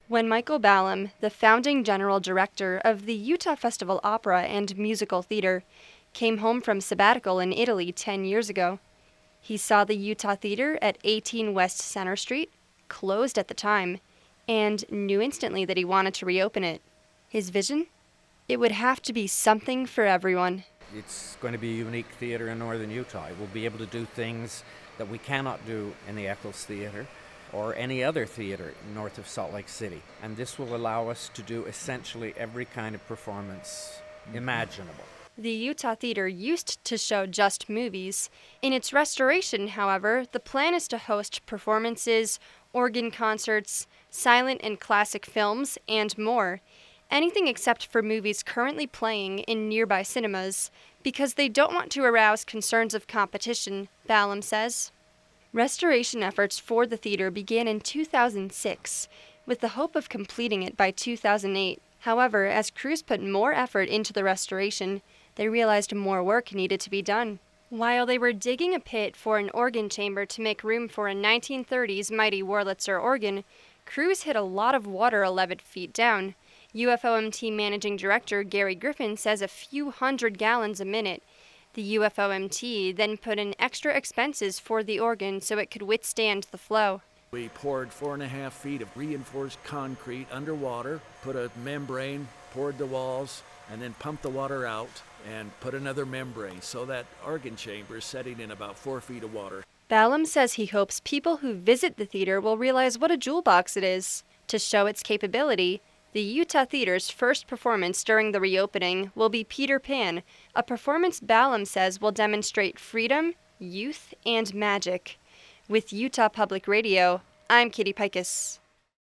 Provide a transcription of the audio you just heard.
When Michael Ballum, the founding general director of the Utah Festival Opera and Musical Theater, came home from sabbatical in Italy 10 years ago, he saw the Utah Theater at 18 West Center Street, closed at the time, and knew instantly that he wanted to reopen it. His vision? It would have to be something for everyone. It's going to be a unique theater in northern Utah. It will be able to do things that we cannot do in the Eccles Theater or any other theater north of Salt Lake City. And this will allow us to do essentially every kind of performance imaginable. The Utah Theater used to show just movies. In its restoration, however, the plan is to host performances, organ concerts, silent and classic films, and more. Anything except for movies currently playing in nearby cinemas, because they don't want to arouse concerns of competition, Ballum says. Restoration efforts for the theater began in 2006, with the hope of completing it by 2008. However, as crews put more effort into the restoration, they realized more work needed to be done. While they were digging a pit for an organ chamber to make room for a 1930s mighty Wurlitzer organ, crews hit a lot of water 11 feet down. UFOMT Managing Director Gary Griffin says a few hundred gallons a minute. The UFOMT then put in extra expenses for the organ so it could withstand the flow. We poured 4.5 feet of reinforced concrete underwater, put a membrane, poured the walls, and then pumped the water out and put another membrane, so that organ chamber is setting in about 4 feet of water. Ballum says he hopes people who visit the theater will realize what a jewel box it is. To show its capability, the Utah Theater's first performance during the reopening will be Peter Pan, a performance Ballum says will demonstrate freedom, youth, and magic. With Utah Public Radio, I'm Katie Pikus.